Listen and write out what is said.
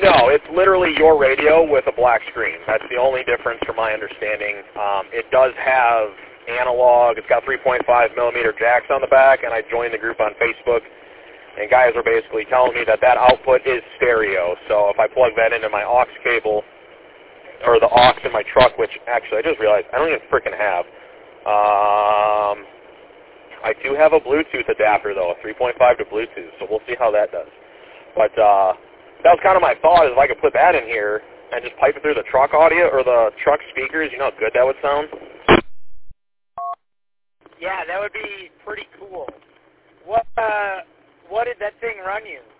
No, it's literally your radio with a black screen. That's the only difference from my understanding. It does have analog. It's got 3.5 millimeter jacks on the back, and I joined the group on Facebook, and guys are basically telling me that output is stereo. So if I plug that into my aux cable, or the aux in my truck, which actually I just realized I don't even freaking have. I do have a Bluetooth adapter, though, 3.5 to Bluetooth, so we'll see how that does. But that was kind of my thought, is if I could put that in here and just pipe it through the truck audio or the truck speakers, you know how good that would sound? Yeah, that would be pretty cool. What did that thing run you?